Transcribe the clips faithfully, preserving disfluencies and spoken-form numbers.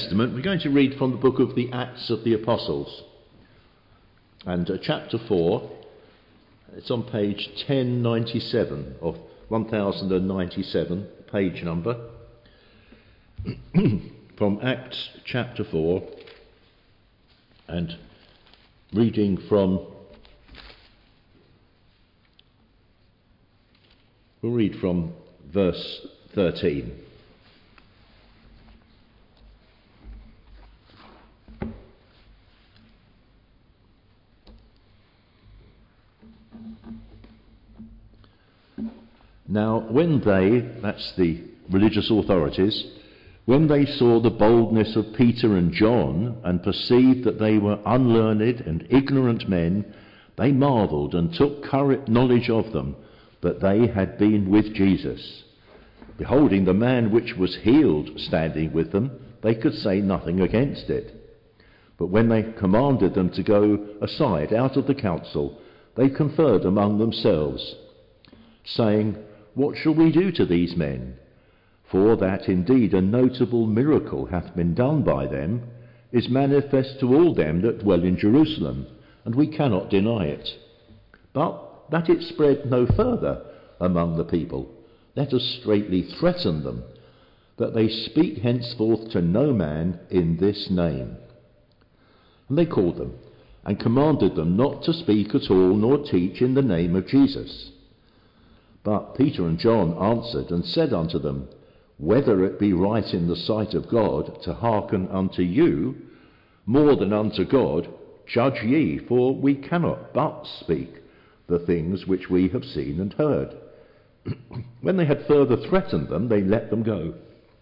Testament, we're going to read from the book of the Acts of the Apostles, and uh, chapter four. It's on page ten ninety-seven of one thousand ninety-seven, page number, from Acts chapter four, and reading from, we'll read from verse thirteen. Now, when they, that's the religious authorities, when they saw the boldness of Peter and John and perceived that they were unlearned and ignorant men, they marvelled and took courage, knowledge of them, that they had been with Jesus. Beholding the man which was healed standing with them, they could say nothing against it. But when they commanded them to go aside out of the council, they conferred among themselves, saying, What shall we do to these men? For that indeed a notable miracle hath been done by them, is manifest to all them that dwell in Jerusalem, and we cannot deny it. But that it spread no further among the people, let us straitly threaten them, that they speak henceforth to no man in this name. And they called them, and commanded them not to speak at all, nor teach in the name of Jesus. But Peter and John answered and said unto them, Whether it be right in the sight of God to hearken unto you more than unto God, judge ye, for we cannot but speak the things which we have seen and heard. When they had further threatened them, they let them go,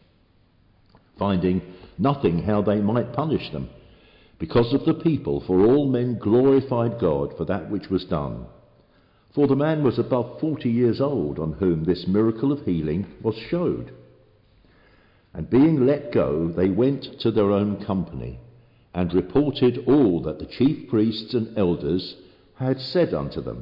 finding nothing how they might punish them, because of the people, for all men glorified God for that which was done. For the man was above forty years old, on whom this miracle of healing was showed. And being let go, they went to their own company, and reported all that the chief priests and elders had said unto them.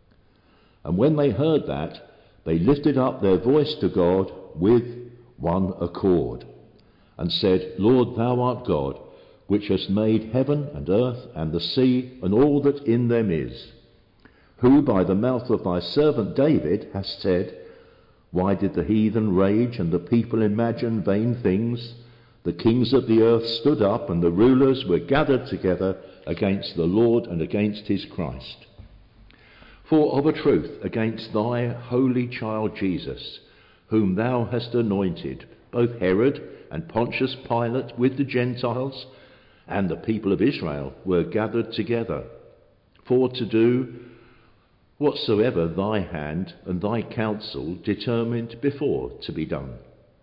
And when they heard that, they lifted up their voice to God with one accord, and said, Lord, thou art God, which hast made heaven and earth and the sea and all that in them is, who by the mouth of thy servant David hast said, Why did the heathen rage and the people imagine vain things? The kings of the earth stood up, and the rulers were gathered together against the Lord and against his Christ. For of a truth against thy holy child Jesus, whom thou hast anointed, both Herod and Pontius Pilate with the Gentiles and the people of Israel were gathered together, for to do whatsoever thy hand and thy counsel determined before to be done.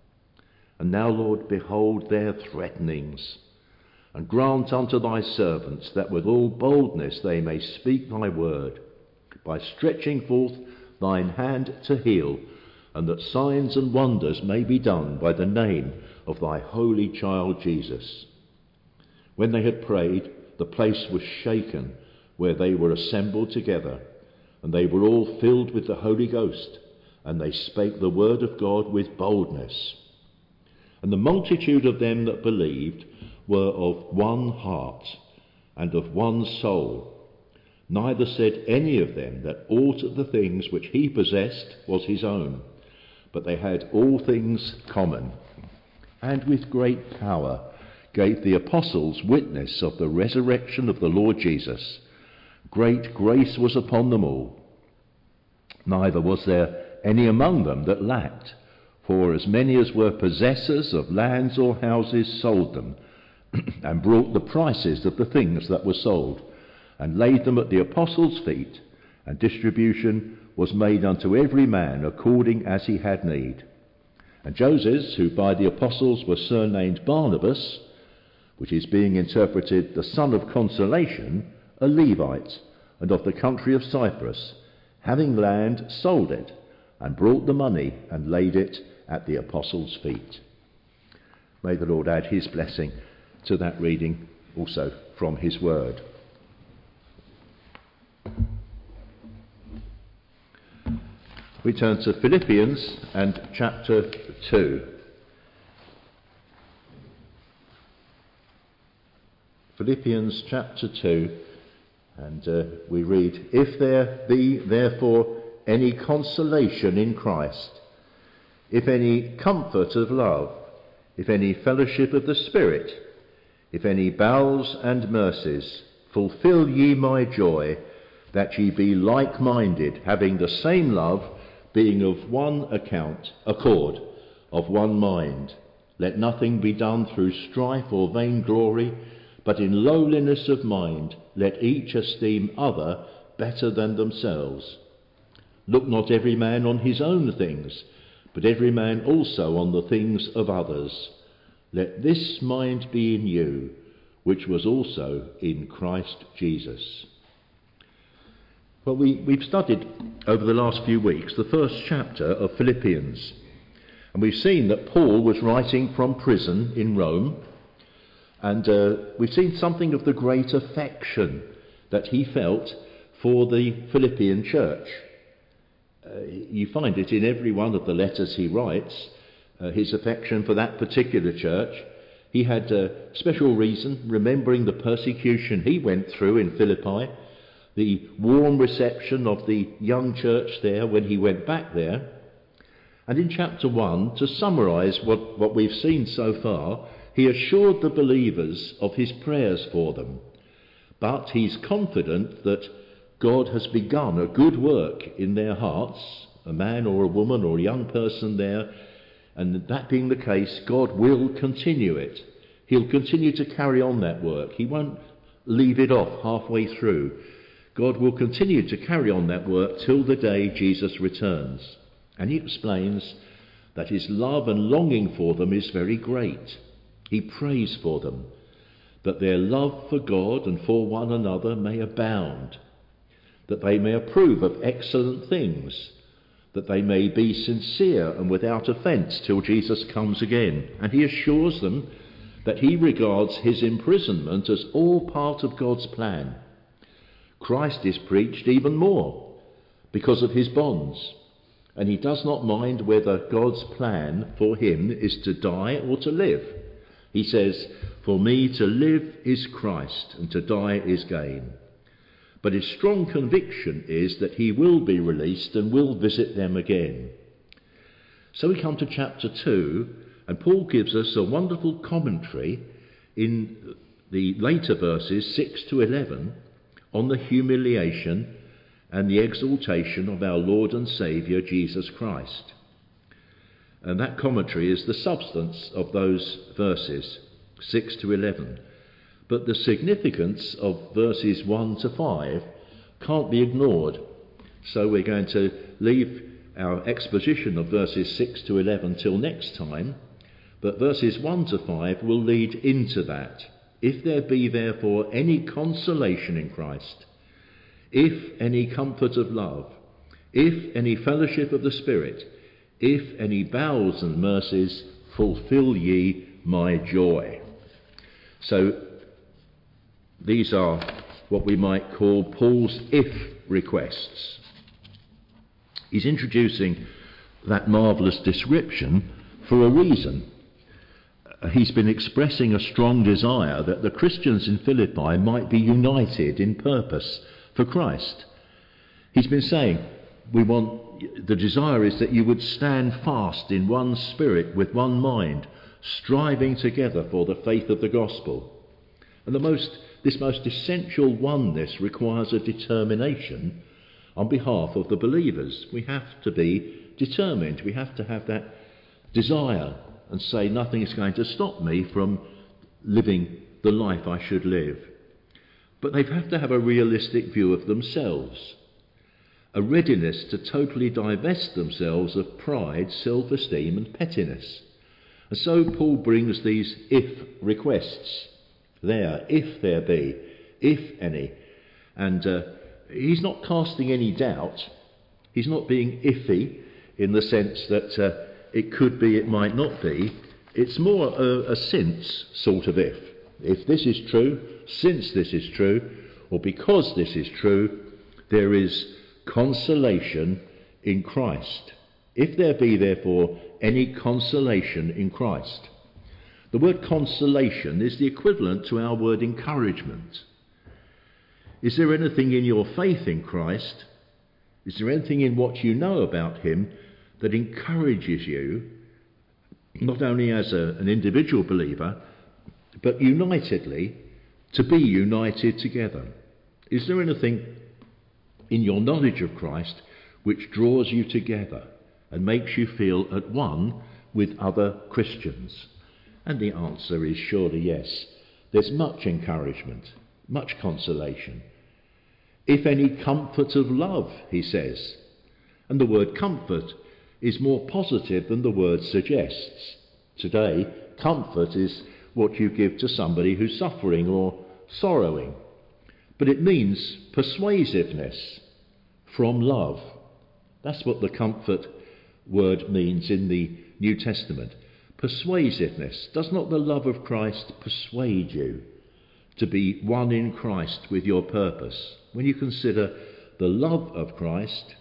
And now, Lord, behold their threatenings, and grant unto thy servants that with all boldness they may speak thy word, by stretching forth thine hand to heal, and that signs and wonders may be done by the name of thy holy child Jesus. When they had prayed, the place was shaken where they were assembled together, and they were all filled with the Holy Ghost, and they spake the word of God with boldness. And the multitude of them that believed were of one heart and of one soul. Neither said any of them that aught of the things which he possessed was his own, but they had all things common. And with great power gave the apostles witness of the resurrection of the Lord Jesus. Great grace was upon them all. Neither was there any among them that lacked, for as many as were possessors of lands or houses sold them, and brought the prices of the things that were sold, and laid them at the apostles' feet, and distribution was made unto every man according as he had need. And Joses, who by the apostles was surnamed Barnabas, which is being interpreted the son of consolation, a Levite, and of the country of Cyprus, having land, sold it, and brought the money, and laid it at the apostles' feet. May the Lord add his blessing to that reading also from his word. We turn to Philippians and chapter two. Philippians chapter two, and uh, we read, "If there be therefore any consolation in Christ, if any comfort of love, if any fellowship of the Spirit, if any bowels and mercies, fulfil ye my joy, that ye be like-minded, having the same love, being of one account, accord, of one mind. Let nothing be done through strife or vainglory, but in lowliness of mind let each esteem other better than themselves. Look not every man on his own things, but every man also on the things of others. Let this mind be in you, which was also in Christ Jesus." Well, we, we've studied over the last few weeks the first chapter of Philippians, and we've seen that Paul was writing from prison in Rome, and uh, we've seen something of the great affection that he felt for the Philippian church. Uh, you find it in every one of the letters he writes, uh, his affection for that particular church. He had a special reason, remembering the persecution he went through in Philippi, the warm reception of the young church there when he went back there. And in chapter one, to summarise what, what we've seen so far, he assured the believers of his prayers for them. But he's confident that God has begun a good work in their hearts, a man or a woman or a young person there, and that being the case, God will continue it. He'll continue to carry on that work. He won't leave it off halfway through. God will continue to carry on that work till the day Jesus returns. And he explains that his love and longing for them is very great. He prays for them, that their love for God and for one another may abound, that they may approve of excellent things, that they may be sincere and without offence till Jesus comes again. And he assures them that he regards his imprisonment as all part of God's plan. Christ is preached even more because of his bonds, and he does not mind whether God's plan for him is to die or to live. He says, "For me to live is Christ, and to die is gain." But his strong conviction is that he will be released and will visit them again. So we come to chapter two, and Paul gives us a wonderful commentary in the later verses six to eleven on the humiliation and the exaltation of our Lord and Saviour Jesus Christ. And that commentary is the substance of those verses, six to eleven. But the significance of verses one to five can't be ignored. So we're going to leave our exposition of verses six to eleven till next time. But verses one to five will lead into that. "If there be therefore any consolation in Christ, if any comfort of love, if any fellowship of the Spirit, if any bowels and mercies, fulfil ye my joy." So these are what we might call Paul's if requests. He's introducing that marvellous description for a reason. He's been expressing a strong desire that the Christians in Philippi might be united in purpose for Christ. He's been saying, we want, the desire is that you would stand fast in one spirit with one mind, striving together for the faith of the gospel. And the most, this most essential oneness requires a determination on behalf of the believers. We have to be determined. We have to have that desire and say nothing is going to stop me from living the life I should live. But they have to have a realistic view of themselves, a readiness to totally divest themselves of pride, self-esteem and pettiness. And so Paul brings these if requests there, if there be, if any. And uh, he's not casting any doubt. He's not being iffy in the sense that uh, it could be, it might not be. It's more a, a since sort of if. If this is true, since this is true, or because this is true, there is consolation in Christ. If there be therefore any consolation in Christ. The word consolation is the equivalent to our word encouragement. Is there anything in your faith in Christ, is there anything in what you know about him that encourages you, not only as a, an individual believer, but unitedly, to be united together? Is there anything in your knowledge of Christ which draws you together and makes you feel at one with other Christians? And the answer is surely yes. There's much encouragement, much consolation. If any comfort of love, he says. And the word comfort is more positive than the word suggests. Today, comfort is what you give to somebody who's suffering or sorrowing. But it means persuasiveness from love. That's what the comfort word means in the New Testament. Persuasiveness. Does not the love of Christ persuade you to be one in Christ with your purpose? When you consider the love of Christ,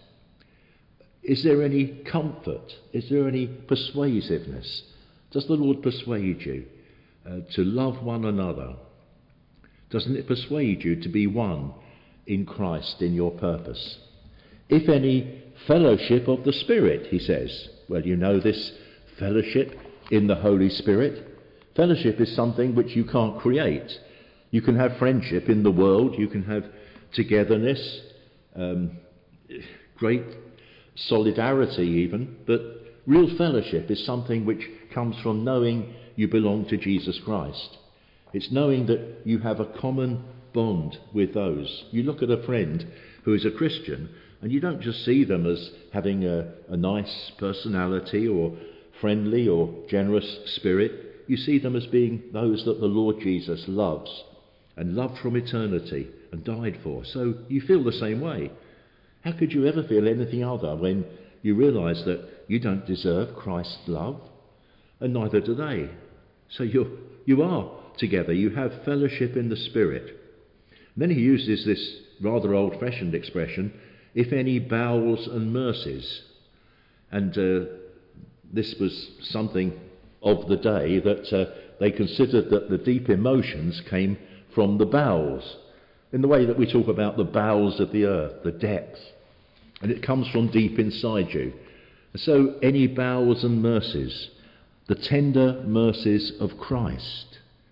is there any comfort? Is there any persuasiveness? Does the Lord persuade you uh, to love one another? Doesn't it persuade you to be one in Christ in your purpose? If any fellowship of the Spirit, he says. Well, you know this fellowship in the Holy Spirit. Fellowship is something which you can't create. You can have friendship in the world, you can have togetherness, um, great solidarity even, but real fellowship is something which comes from knowing you belong to Jesus Christ. It's knowing that you have a common bond with those. You look at a friend who is a Christian and you don't just see them as having a, a nice personality or friendly or generous spirit. You see them as being those that the Lord Jesus loves and loved from eternity and died for. So you feel the same way. How could you ever feel anything other when you realise that you don't deserve Christ's love and neither do they? So you you are together. You have fellowship in the Spirit. And then he uses this rather old-fashioned expression, if any bowels and mercies. And uh, this was something of the day that uh, they considered that the deep emotions came from the bowels, in the way that we talk about the bowels of the earth, the depth. And it comes from deep inside you. So any bowels and mercies, the tender mercies of Christ.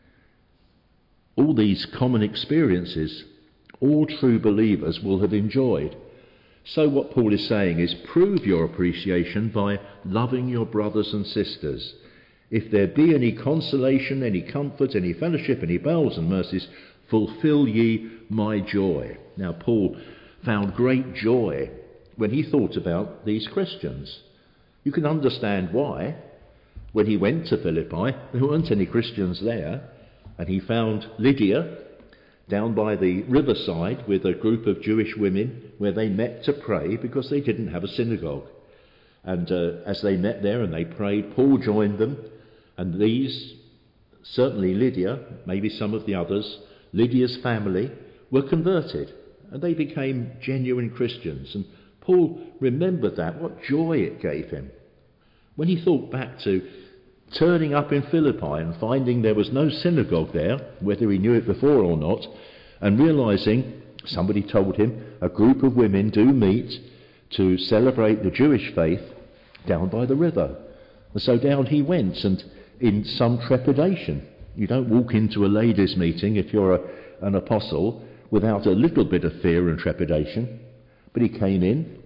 All these common experiences, all true believers will have enjoyed. So what Paul is saying is prove your appreciation by loving your brothers and sisters. If there be any consolation, any comfort, any fellowship, any bowels and mercies, fulfill ye my joy. Now Paul found great joy when he thought about these Christians. You can understand why. When he went to Philippi, there weren't any Christians there, and he found Lydia down by the riverside with a group of Jewish women where they met to pray because they didn't have a synagogue. And uh, as they met there and they prayed, Paul joined them, and these, certainly Lydia, maybe some of the others, Lydia's family, were converted, and they became genuine Christians. And Paul remembered that, what joy it gave him. When he thought back to turning up in Philippi and finding there was no synagogue there, whether he knew it before or not, and realising, somebody told him, a group of women do meet to celebrate the Jewish faith down by the river. And so down he went, and in some trepidation. You don't walk into a ladies' meeting if you're a, an apostle without a little bit of fear and trepidation. But he came in,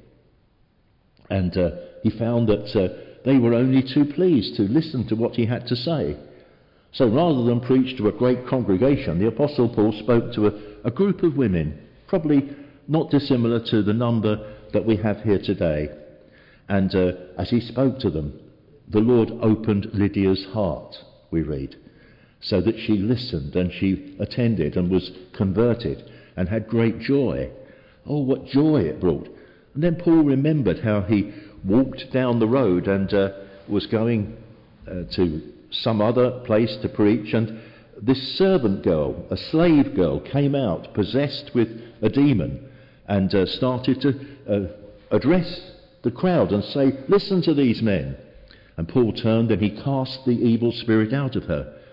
and uh, he found that uh, they were only too pleased to listen to what he had to say. So rather than preach to a great congregation, the Apostle Paul spoke to a, a group of women, probably not dissimilar to the number that we have here today. And uh, as he spoke to them, the Lord opened Lydia's heart, we read, so that she listened and she attended and was converted and had great joy. Oh, what joy it brought. And then Paul remembered how he walked down the road and uh, was going uh, to some other place to preach, and this servant girl, a slave girl, came out possessed with a demon and uh, started to uh, address the crowd and say, listen to these men. And Paul turned and he cast the evil spirit out of her,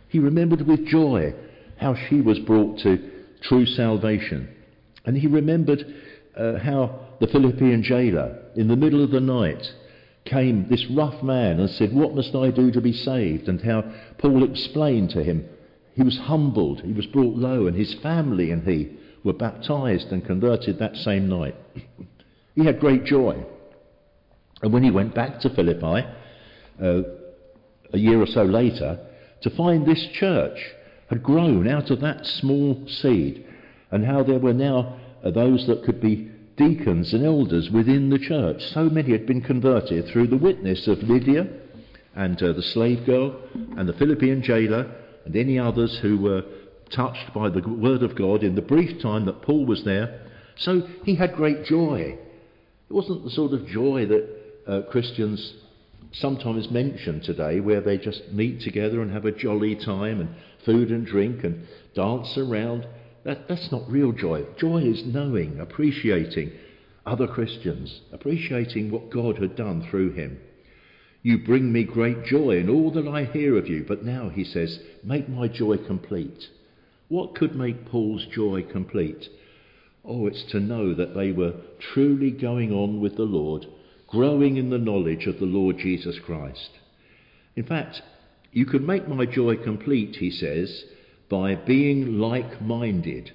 He remembered with joy how she was brought to true salvation. And he remembered uh, how the Philippian jailer, in the middle of the night, came, this rough man, and said, "What must I do to be saved?" And how Paul explained to him. He was humbled, he was brought low, and his family and he were baptised and converted that same night. He had great joy. And when he went back to Philippi, uh, a year or so later, to find this church had grown out of that small seed, and how there were now uh, those that could be deacons and elders within the church. So many had been converted through the witness of Lydia and uh, the slave girl and the Philippian jailer and any others who were touched by the word of God in the brief time that Paul was there. So he had great joy. It wasn't the sort of joy that uh, Christians sometimes mention today, where they just meet together and have a jolly time and food and drink and dance around. That, that's not real joy. Joy is knowing, appreciating other Christians, appreciating what God had done through him. You bring me great joy in all that I hear of you, but now, he says, make my joy complete. What could make Paul's joy complete? Oh, it's to know that they were truly going on with the Lord, growing in the knowledge of the Lord Jesus Christ. In fact, you can make my joy complete, he says, by being like-minded.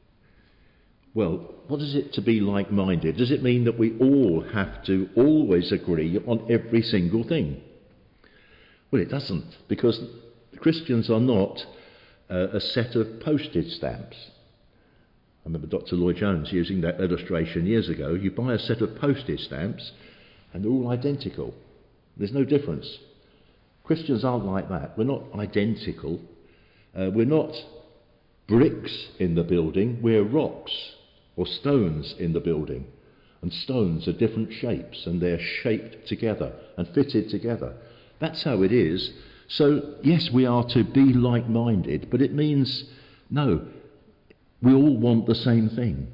Well, what is it to be like-minded? Does it mean that we all have to always agree on every single thing? Well, it doesn't, because Christians are not uh, a set of postage stamps. I remember Doctor Lloyd-Jones using that illustration years ago. You buy a set of postage stamps and they're all identical. There's no difference. Christians aren't like that. We're not identical. Uh, we're not bricks in the building. We're rocks or stones in the building. And stones are different shapes, and they're shaped together and fitted together. That's how it is. So, yes, we are to be like-minded, but it means, no, we all want the same thing.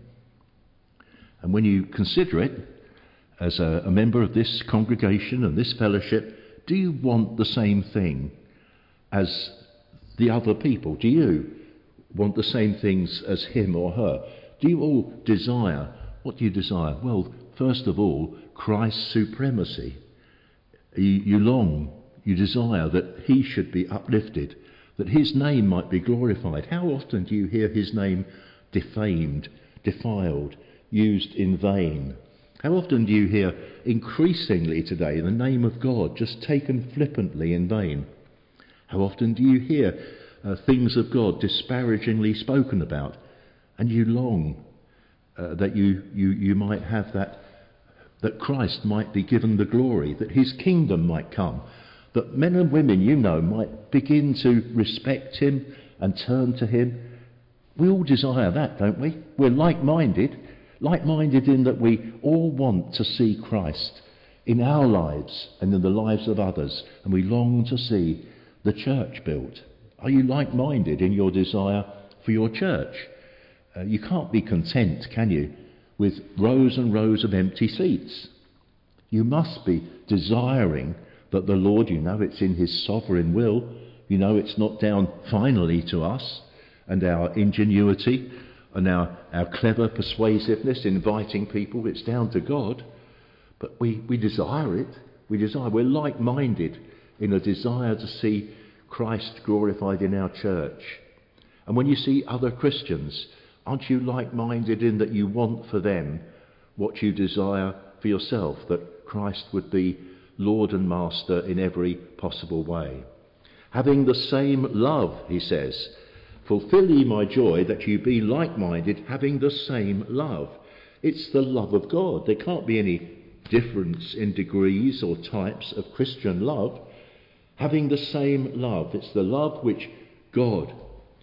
And when you consider it, as a, a member of this congregation and this fellowship, do you want the same thing as the other people? Do you want the same things as him or her? Do you all desire, what do you desire? Well, first of all, Christ's supremacy. You, you long, you desire that he should be uplifted, that his name might be glorified. How often do you hear his name defamed, defiled, used in vain? How often do you hear increasingly today the name of God just taken flippantly in vain? How often do you hear uh, things of God disparagingly spoken about, and you long uh, that you, you, you might have that, that Christ might be given the glory, that his kingdom might come, that men and women you know might begin to respect him and turn to him? We all desire that, don't we? We're like-minded. Like-minded in that we all want to see Christ in our lives and in the lives of others, and we long to see the church built. Are you like-minded in your desire for your church? Uh, you can't be content, can you, with rows and rows of empty seats. You must be desiring that the Lord, you know it's in his sovereign will, you know it's not down finally to us and our ingenuity and our, our clever persuasiveness, inviting people. It's down to God. But we, we desire it. We desire. We're like-minded in a desire to see Christ glorified in our church. And when you see other Christians, aren't you like-minded in that you want for them what you desire for yourself, that Christ would be Lord and Master in every possible way? Having the same love, he says, fulfill ye my joy, that you be like-minded, having the same love. It's the love of God. There can't be any difference in degrees or types of Christian love. Having the same love. It's the love which God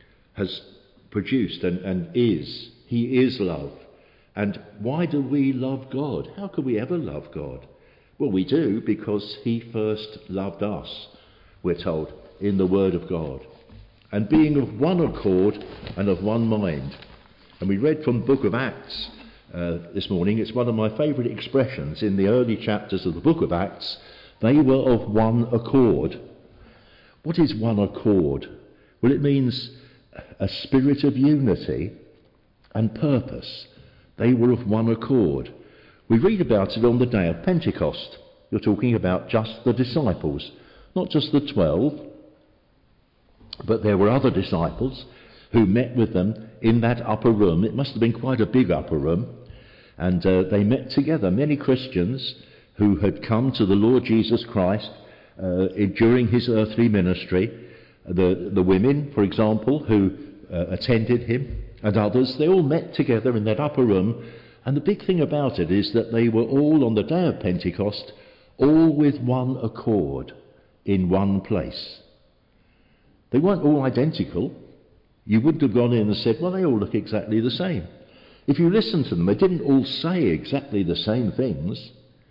has produced and, and is. He is love. And why do we love God? How can we ever love God? Well, we do because he first loved us, we're told, in the Word of God. And being of one accord and of one mind. And we read from the book of Acts uh, this morning. It's one of my favourite expressions in the early chapters of the book of Acts. They were of one accord. What is one accord? Well, it means a spirit of unity and purpose. They were of one accord. We read about it on the day of Pentecost. You're talking about just the disciples, not just the twelve, but there were other disciples who met with them in that upper room. It must have been quite a big upper room. And uh, they met together, many Christians who had come to the Lord Jesus Christ uh, during his earthly ministry. The, the women, for example, who uh, attended him, and others, they all met together in that upper room. And the big thing about it is that they were all, on the day of Pentecost, all with one accord in one place. They weren't all identical. You wouldn't have gone in and said, well, they all look exactly the same. If you listen to them, they didn't all say exactly the same things.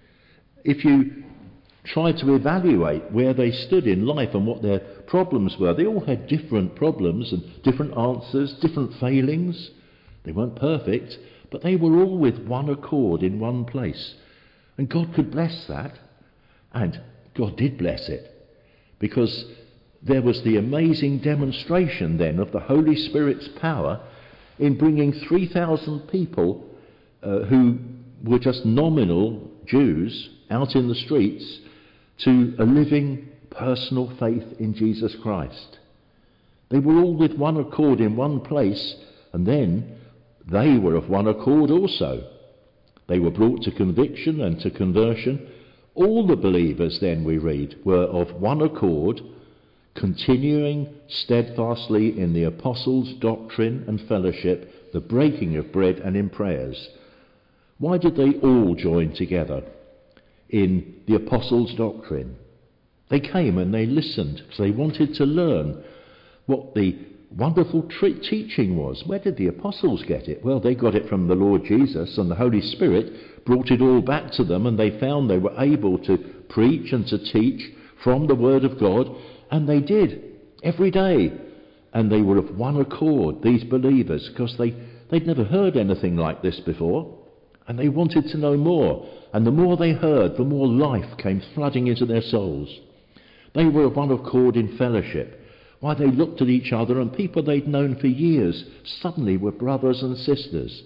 If you try to evaluate where they stood in life and what their problems were, they all had different problems and different answers, different failings. They weren't perfect, but they were all with one accord in one place. And God could bless that, and God did bless it, because there was the amazing demonstration then of the Holy Spirit's power in bringing three thousand people uh, who were just nominal Jews out in the streets to a living personal faith in Jesus Christ. They were all with one accord in one place, and then they were of one accord also. They were brought to conviction and to conversion. All the believers then, we read, were of one accord, continuing steadfastly in the apostles' doctrine and fellowship, the breaking of bread and in prayers. Why did they all join together in the apostles' doctrine? They came and they listened because they wanted to learn what the wonderful tre- teaching was. Where did the apostles get it? Well, they got it from the Lord Jesus, and the Holy Spirit brought it all back to them, and they found they were able to preach and to teach from the Word of God, and they did every day. And they were of one accord, these believers, because they, they'd never heard anything like this before, and they wanted to know more. And the more they heard, the more life came flooding into their souls. They were of one accord in fellowship. Why, they looked at each other, and people they'd known for years suddenly were brothers and sisters,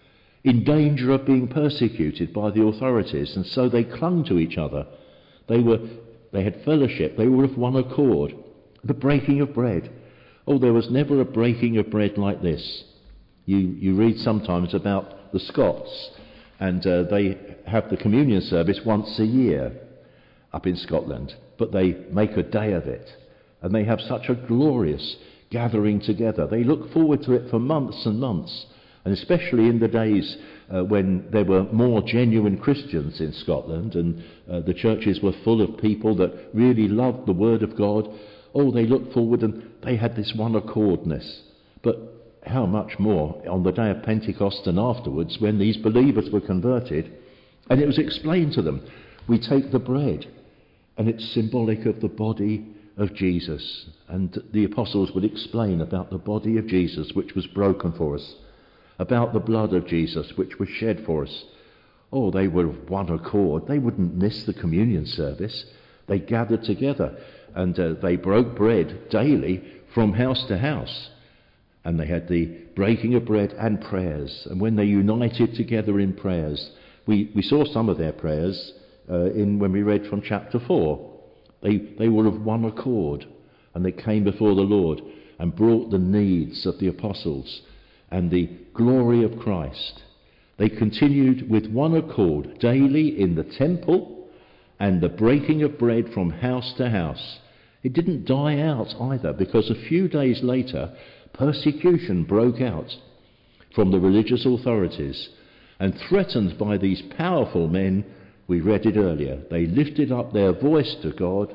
in danger of being persecuted by the authorities, and so they clung to each other. They were, they had fellowship. They were of one accord. The breaking of bread. Oh, there was never a breaking of bread like this. You, you read sometimes about the Scots, and uh, they have the communion service once a year up in Scotland, but they make a day of it. And they have such a glorious gathering together. They look forward to it for months and months, and especially in the days uh, when there were more genuine Christians in Scotland, and uh, the churches were full of people that really loved the Word of God. Oh, they looked forward, and they had this one accordness. But how much more on the day of Pentecost and afterwards, when these believers were converted, and it was explained to them, we take the bread, and it's symbolic of the body of Jesus, and the apostles would explain about the body of Jesus which was broken for us, about the blood of Jesus which was shed for us. Oh, they were of one accord. They wouldn't miss the communion service. They gathered together, and uh, they broke bread daily from house to house, and they had the breaking of bread and prayers. And when they united together in prayers, we, we saw some of their prayers uh, in when we read from chapter four. They, they were of one accord, and they came before the Lord and brought the needs of the apostles and the glory of Christ. They continued with one accord daily in the temple and the breaking of bread from house to house. It didn't die out either, because a few days later persecution broke out from the religious authorities, and threatened by these powerful men, we read it earlier, they lifted up their voice to God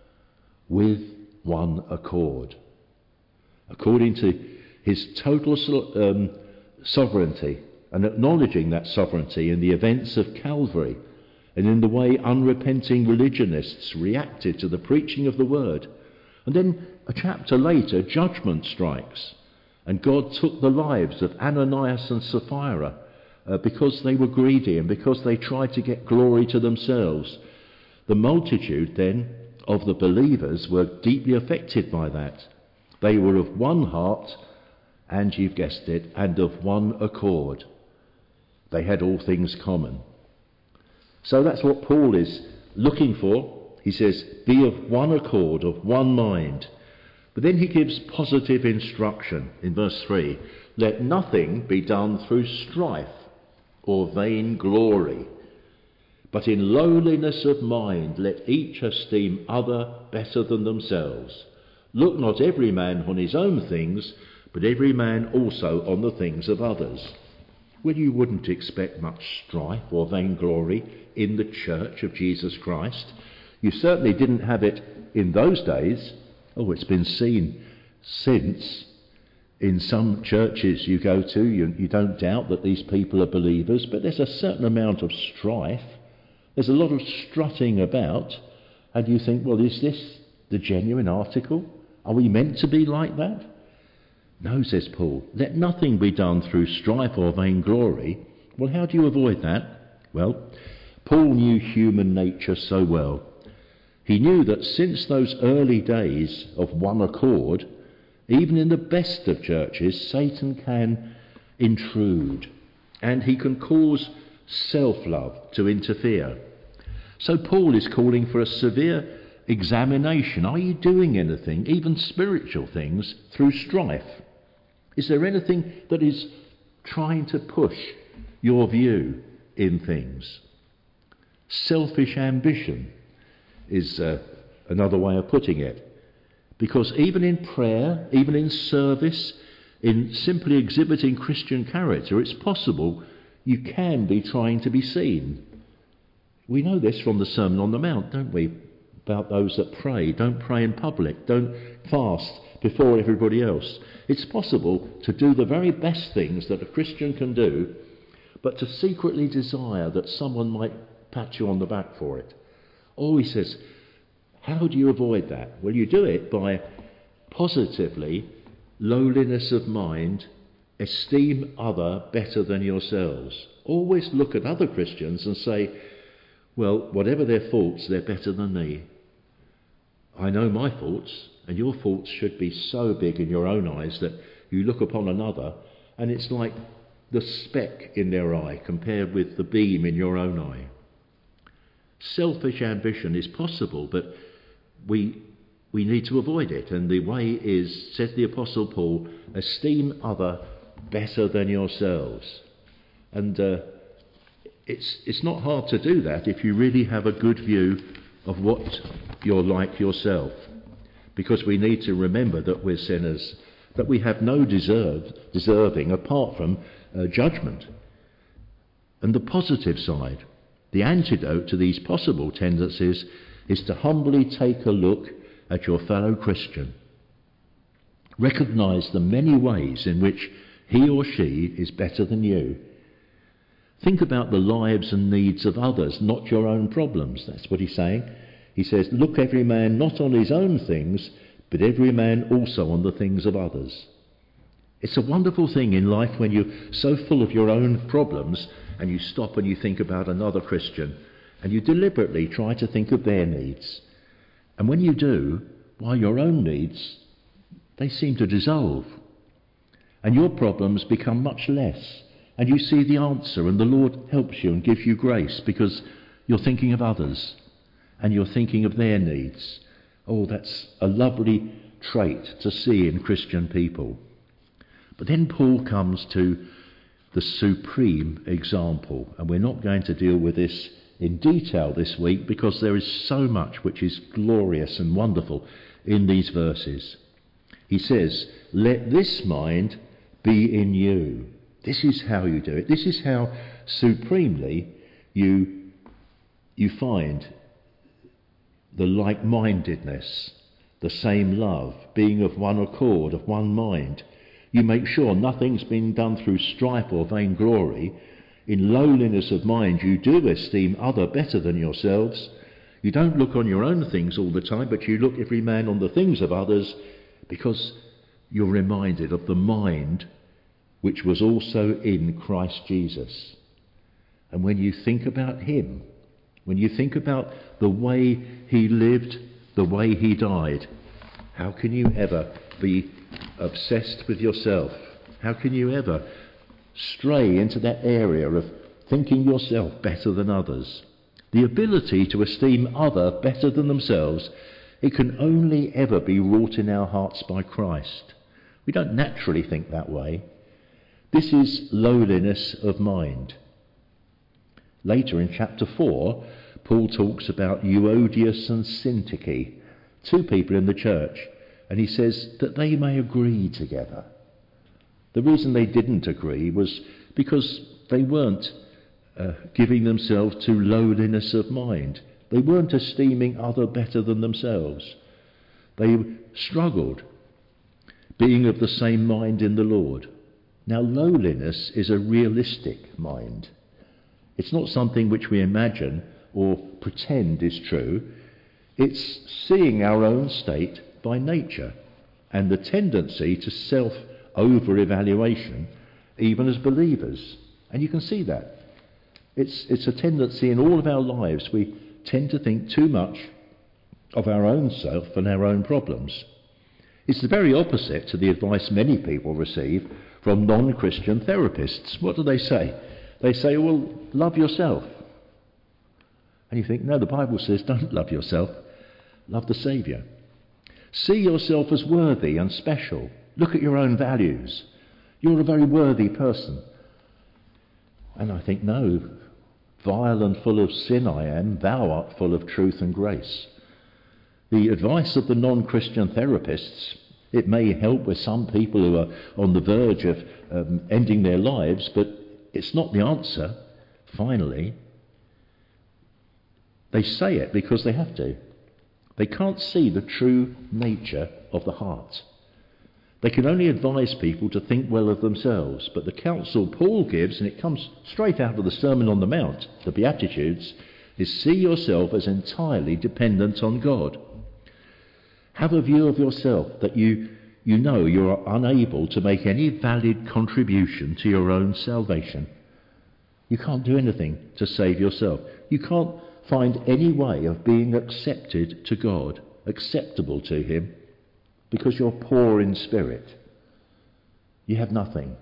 with one accord, according to his total um, sovereignty, and acknowledging that sovereignty in the events of Calvary, and in the way unrepenting religionists reacted to the preaching of the word. And then a chapter later, judgment strikes, and God took the lives of Ananias and Sapphira uh, because they were greedy and because they tried to get glory to themselves. The multitude then of the believers were deeply affected by that. They were of one heart, and you've guessed it, and of one accord. They had all things common. So that's what Paul is looking for. He says, be of one accord, of one mind. But then he gives positive instruction in verse three. Let nothing be done through strife or vain glory, but in lowliness of mind let each esteem other better than themselves. Look not every man on his own things, but every man also on the things of others. Well, you wouldn't expect much strife or vainglory in the church of Jesus Christ. You certainly didn't have it in those days. Oh, it's been seen since. In some churches you go to, you, you don't doubt that these people are believers, but there's a certain amount of strife. There's a lot of strutting about, and you think, well, is this the genuine article? Are we meant to be like that? No, says Paul, let nothing be done through strife or vainglory. Well, how do you avoid that? Well, Paul knew human nature so well. He knew that since those early days of one accord, even in the best of churches, Satan can intrude, and he can cause self-love to interfere. So Paul is calling for a severe examination. Are you doing anything, even spiritual things, through strife? Is there anything that is trying to push your view in things? Selfish ambition is uh, another way of putting it. Because even in prayer, even in service, in simply exhibiting Christian character, it's possible you can be trying to be seen. We know this from the Sermon on the Mount, don't we? About those that pray. Don't pray in public. Don't fast before everybody else. It's possible to do the very best things that a Christian can do, but to secretly desire that someone might pat you on the back for it. Oh, he says, how do you avoid that? Well, you do it by positively lowliness of mind, esteem other better than yourselves. Always look at other Christians and say, well, whatever their faults, they're better than me. I know my faults, and your faults should be so big in your own eyes that you look upon another, and it's like the speck in their eye compared with the beam in your own eye. Selfish ambition is possible, but we we need to avoid it. And the way is, says the Apostle Paul, esteem other better than yourselves. And uh, it's it's not hard to do that if you really have a good view of what you're like yourself. Because we need to remember that we're sinners, that we have no deserve, deserving apart from uh, judgment. And the positive side, the antidote to these possible tendencies, is to humbly take a look at your fellow Christian. Recognise the many ways in which he or she is better than you. Think about the lives and needs of others, not your own problems. That's what he's saying. He says, look every man not on his own things, but every man also on the things of others. It's a wonderful thing in life when you're so full of your own problems and you stop and you think about another Christian and you deliberately try to think of their needs. And when you do, while your own needs, they seem to dissolve. And your problems become much less. And you see the answer, and the Lord helps you and gives you grace because you're thinking of others and you're thinking of their needs. Oh, that's a lovely trait to see in Christian people. But then Paul comes to the supreme example, and we're not going to deal with this in detail this week because there is so much which is glorious and wonderful in these verses. He says, let this mind be in you. This is how you do it. This is how supremely you, you find the like-mindedness, the same love, being of one accord, of one mind. You make sure nothing's been done through strife or vainglory. In lowliness of mind, you do esteem other better than yourselves. You don't look on your own things all the time, but you look every man on the things of others, because you're reminded of the mind which was also in Christ Jesus. And when you think about him, when you think about the way he lived, the way he died, how can you ever be obsessed with yourself? How can you ever stray into that area of thinking yourself better than others? The ability to esteem other better than themselves, it can only ever be wrought in our hearts by Christ. We don't naturally think that way. This is lowliness of mind. Later in chapter four, Paul talks about Euodias and Syntyche, two people in the church, and he says that they may agree together. The reason they didn't agree was because they weren't uh, giving themselves to lowliness of mind. They weren't esteeming other better than themselves. They struggled being of the same mind in the Lord. Now, lowliness is a realistic mind. It's not something which we imagine or pretend is true. It's seeing our own state by nature and the tendency to self-over-evaluation, even as believers. And you can see that. It's, it's a tendency in all of our lives. We tend to think too much of our own self and our own problems. It's the very opposite to the advice many people receive from non-Christian therapists. What do they say? They say, well, love yourself. And you think, no, the Bible says don't love yourself, love the Saviour. See yourself as worthy and special. Look at your own values. You're a very worthy person. And I think, no, vile and full of sin I am, thou art full of truth and grace. The advice of the non-Christian therapists, it may help with some people who are on the verge of um, ending their lives, but it's not the answer, finally. They say it because they have to. They can't see the true nature of the heart. They can only advise people to think well of themselves, but the counsel Paul gives, and it comes straight out of the Sermon on the Mount, the Beatitudes, is see yourself as entirely dependent on God. Have a view of yourself that you, you know you are unable to make any valid contribution to your own salvation. You can't do anything to save yourself. You can't find any way of being accepted to God, acceptable to Him, because you're poor in spirit. You have nothing.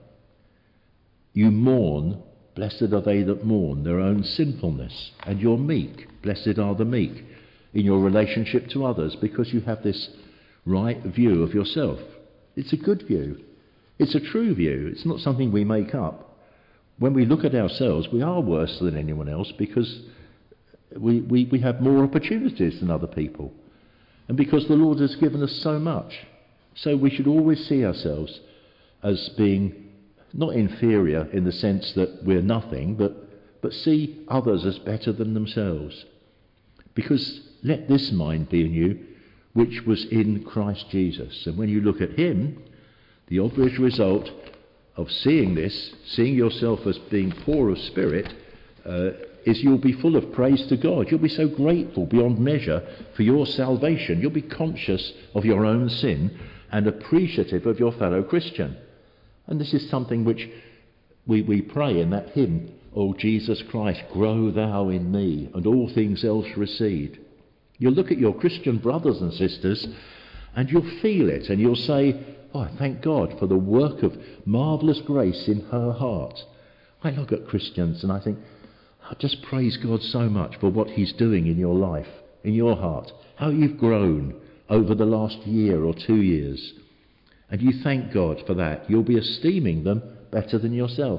You mourn, blessed are they that mourn their own sinfulness, and you're meek, blessed are the meek, in your relationship to others, because you have this right view of yourself. It's a good view. It's a true view. It's not something we make up. When we look at ourselves, we are worse than anyone else because we, we, we have more opportunities than other people. And because the Lord has given us so much. So we should always see ourselves as being not inferior in the sense that we're nothing, but, but see others as better than themselves. Because let this mind be in you, which was in Christ Jesus. And when you look at Him, the obvious result of seeing this, seeing yourself as being poor of spirit, uh, is you'll be full of praise to God. You'll be so grateful beyond measure for your salvation. You'll be conscious of your own sin and appreciative of your fellow Christian. And this is something which we, we pray in that hymn, O Jesus Christ, grow thou in me, and all things else recede. You'll look at your Christian brothers and sisters and you'll feel it, and you'll say, oh, I thank God for the work of marvellous grace in her heart. I look at Christians and I think, I just praise God so much for what He's doing in your life, in your heart, how you've grown over the last year or two years. And you thank God for that. You'll be esteeming them better than yourself.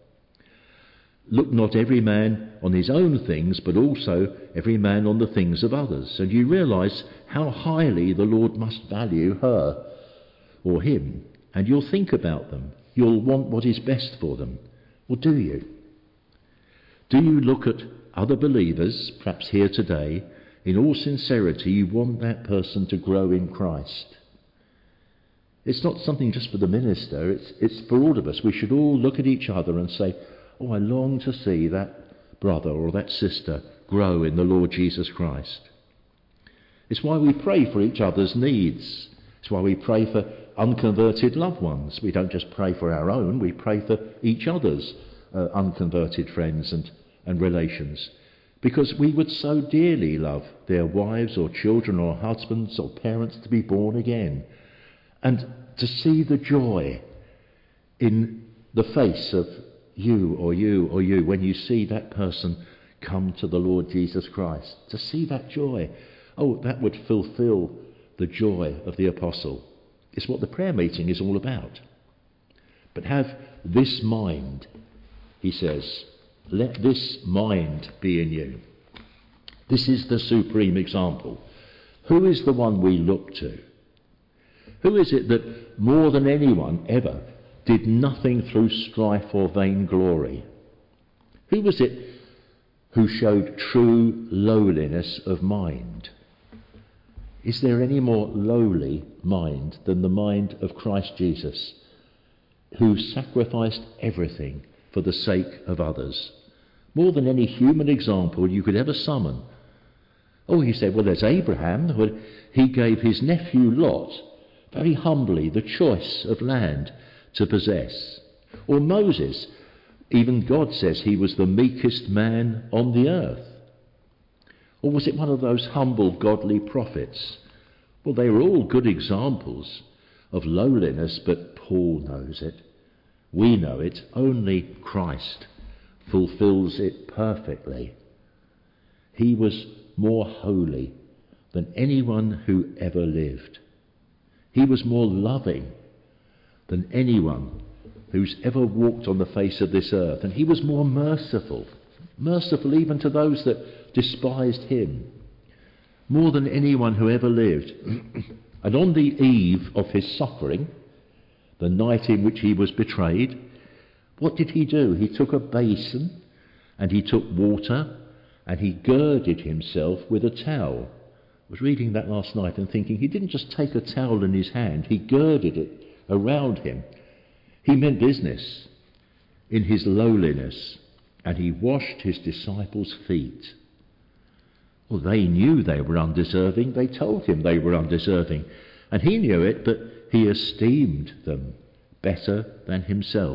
Look not every man on his own things, but also every man on the things of others. And you realise how highly the Lord must value her or him. And you'll think about them. You'll want what is best for them. Or do you? Do you look at other believers, perhaps here today, in all sincerity, you want that person to grow in Christ? It's not something just for the minister, it's, it's for all of us. We should all look at each other and say, oh, I long to see that brother or that sister grow in the Lord Jesus Christ. It's why we pray for each other's needs. It's why we pray for unconverted loved ones. We don't just pray for our own, we pray for each other's uh, unconverted friends and, and relations. Because we would so dearly love their wives or children or husbands or parents to be born again. And to see the joy in the face of you or you or you when you see that person come to the Lord Jesus Christ. To see that joy. Oh, that would fulfill the joy of the apostle. It's what the prayer meeting is all about. But have this mind, he says, let this mind be in you. This is the supreme example. Who is the one we look to? Who is it that more than anyone ever did nothing through strife or vainglory? Who was it who showed true lowliness of mind? Is there any more lowly mind than the mind of Christ Jesus, who sacrificed everything for the sake of others? More than any human example you could ever summon. Oh, he said, well, there's Abraham. Well, he gave his nephew Lot, very humbly, the choice of land to possess. Or Moses, even God says he was the meekest man on the earth. Or was it one of those humble, godly prophets? Well, they were all good examples of lowliness, but Paul knows it. We know it. Only Christ fulfills it perfectly. He was more holy than anyone who ever lived. He was more loving than anyone who's ever walked on the face of this earth. And he was more merciful, merciful even to those that despised him, more than anyone who ever lived. And on the eve of his suffering, the night in which he was betrayed, what did he do? He took a basin and he took water and he girded himself with a towel. I was reading that last night and thinking, he didn't just take a towel in his hand, he girded it around him. He meant business in his lowliness, and he washed his disciples' feet. Well, they knew they were undeserving. They told him they were undeserving, and he knew it, but he esteemed them better than himself.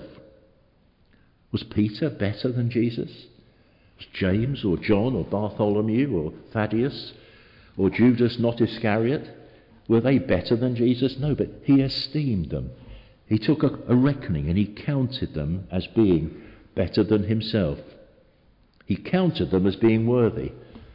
Was Peter better than Jesus? Was James or John or Bartholomew or Thaddeus or Judas not Iscariot? Were they better than Jesus? No, but he esteemed them. He took a, a reckoning and he counted them as being better than himself. He counted them as being worthy.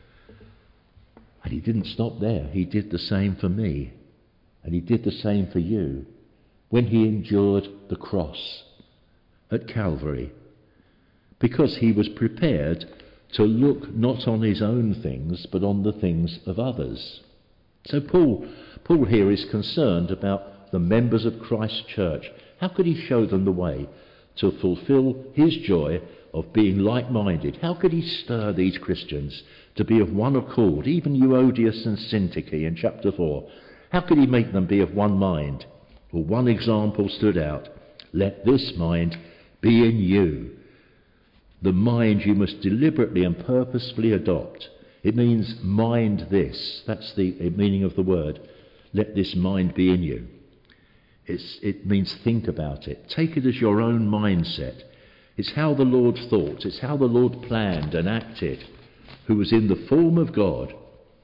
And he didn't stop there. He did the same for me. And he did the same for you when he endured the cross at Calvary. Because he was prepared to look not on his own things, but on the things of others. So Paul, Paul here is concerned about the members of Christ's church. How could he show them the way to fulfill his joy of being like-minded? How could he stir these Christians to be of one accord, even Euodias and Syntyche in chapter four? How could he make them be of one mind? Well, one example stood out. Let this mind be in you. The mind you must deliberately and purposefully adopt. It means mind this. That's the meaning of the word. Let this mind be in you. It's, it means think about it. Take it as your own mindset. It's how the Lord thought. It's how the Lord planned and acted, who was in the form of God.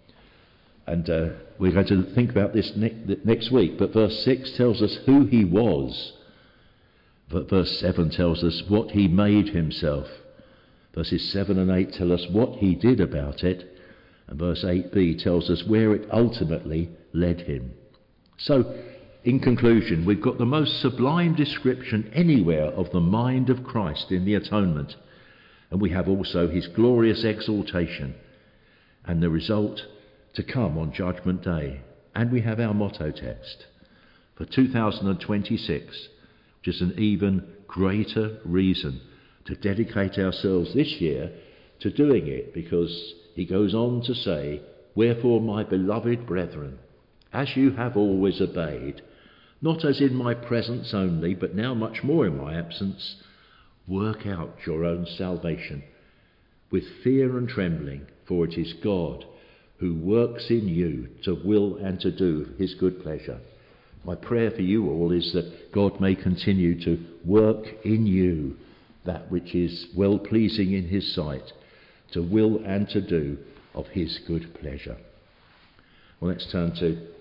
And uh, we're going to think about this ne- next week. But verse six tells us who he was. But verse seven tells us what he made himself. Verses seven and eight tell us what he did about it. And verse eight b tells us where it ultimately led him. So, in conclusion, we've got the most sublime description anywhere of the mind of Christ in the atonement. And we have also his glorious exaltation and the result to come on Judgment Day. And we have our motto text for two thousand twenty-six, which is an even greater reason to dedicate ourselves this year to doing it, because he goes on to say, wherefore, my beloved brethren, as you have always obeyed, not as in my presence only, but now much more in my absence, work out your own salvation with fear and trembling, for it is God who works in you to will and to do his good pleasure. My prayer for you all is that God may continue to work in you that which is well-pleasing in his sight, to will and to do of his good pleasure. Well, let's turn to